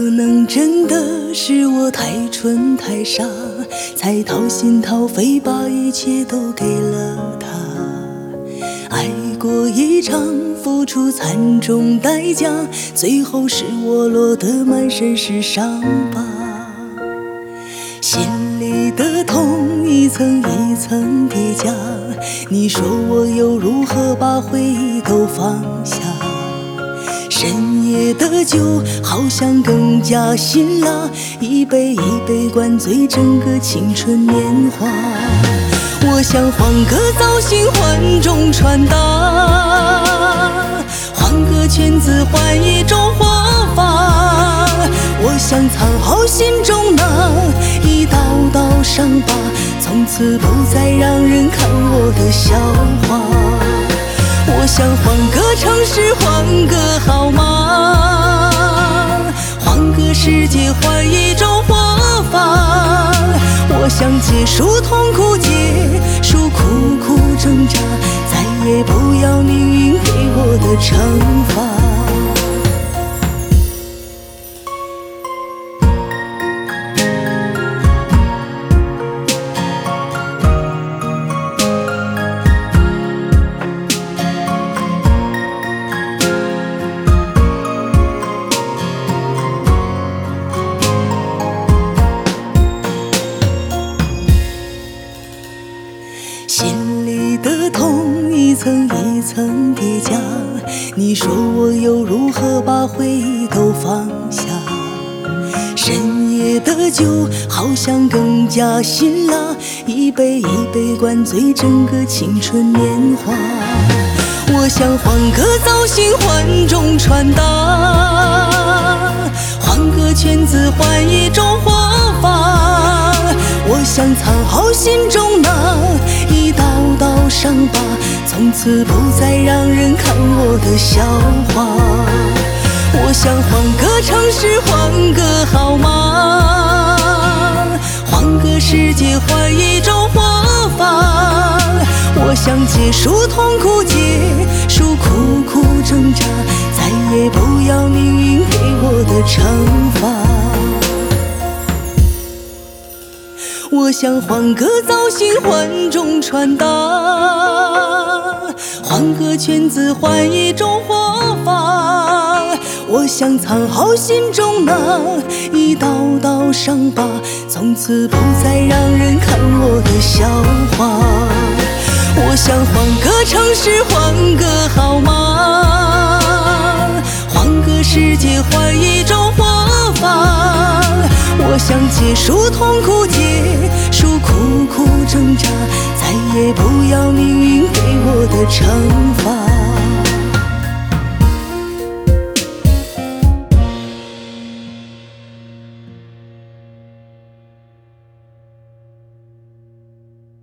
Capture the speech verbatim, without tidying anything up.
能真的是我太蠢太傻，才掏心掏肺把一切都给了他。爱过一场，付出惨重代价，最后是我落得满身是伤疤。心里的痛一层一层叠加，你说我又如何把回忆都放下？深夜的酒好像更加辛辣，一杯一杯灌醉整个青春年华。我想换个造型，换种穿搭，换个圈子，换一种活法。我想藏好心中那一道道伤疤，从此不再让人看我的笑话。我想换个城市，换个号码，换个世界，换一种活法。我想结束痛苦，结束苦苦挣扎，再也不要命运给我的惩罚。心里的痛一层一层叠加，你说我又如何把回忆都放下？深夜的酒好像更加辛辣，一杯一杯灌醉整个青春年华。我想换个造型，换种穿搭，换个圈子，换一种活法。我想藏好心中那一道道伤疤，从此不再让人看我的笑话。我想换个城市，换个号码，换个世界，换一种活法。我想结束痛苦，结束苦苦挣扎，再也不要命运给我的惩罚。我想换个造型，换种穿搭，换个圈子，换一种活法。我想藏好心中那一道道伤疤，从此不再让人看我的笑话。我想换个城市，换个号码，换个世界，换一种活法。我想结束痛苦，结束苦苦挣扎，再也不要命运给我的惩罚。